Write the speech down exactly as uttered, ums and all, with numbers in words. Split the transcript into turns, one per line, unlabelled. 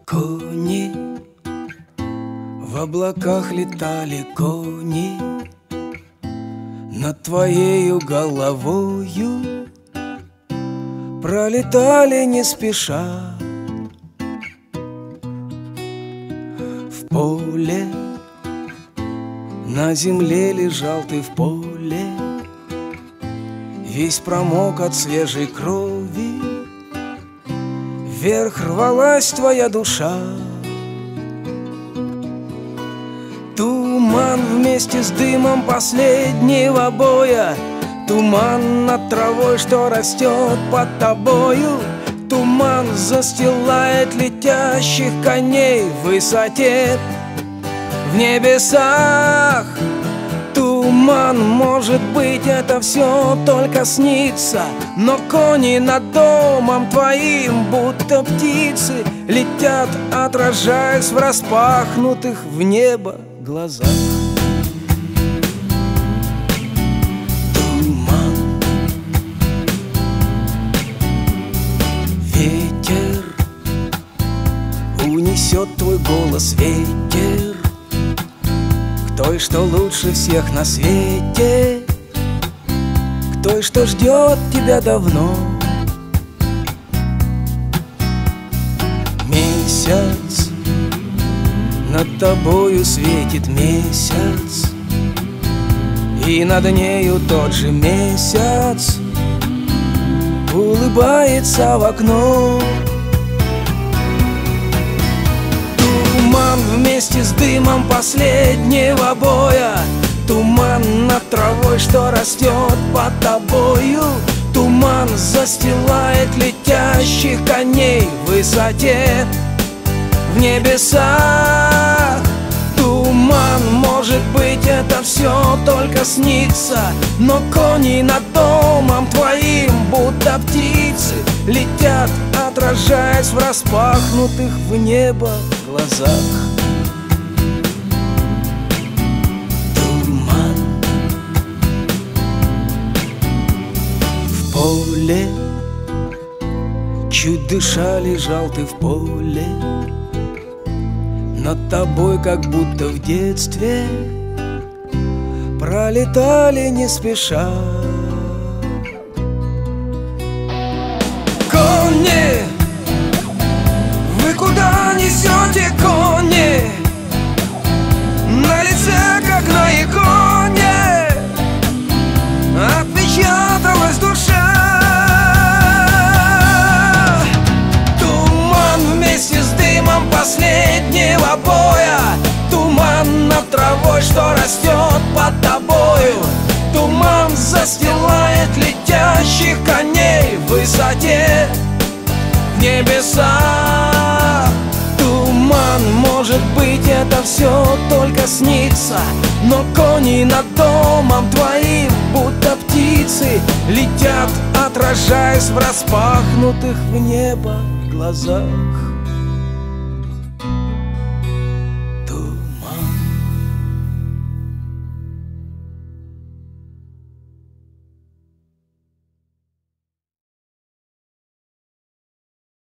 Кони, в облаках летали кони над твоею головою, пролетали не спеша. В поле, на земле лежал ты в поле, весь промок от свежей крови. Вверх рвалась твоя душа. Туман вместе с дымом последнего боя, туман над травой, что растет под тобою. Туман застилает летящих коней в высоте, в небесах. Туман, может быть, это все только снится, но кони над домом твоим, будто птицы, летят, отражаясь в распахнутых в небо глазах. Туман, ветер унесет твой голос, ветер к той, что лучше всех на свете, к той, что ждет тебя давно. Месяц, над тобою светит месяц, и над нею тот же месяц улыбается в окно. Туман вместе с дымом последнего боя, туман над травой, что растет под тобою. Туман застилает летящих коней в высоте, в небесах. Туман, может быть, это все только снится, но кони над домом твоим, будто птицы, летят, отражаясь в распахнутых в небо глазах. Туман, в поле, чуть дыша лежал ты в поле, над тобой, как будто в детстве, пролетали не спеша кони. Вы куда несете, кони? На лице, как на иконе, отпечаталась душа. Туман вместе с дымом последнего боя, туман над травой, что растет под тобою. Туман застилает летящих коней в высоте, в небесах. Туман, может быть, это все только снится, но кони над домом твоим, будто птицы, летят, отражаясь в распахнутых в небо глазах.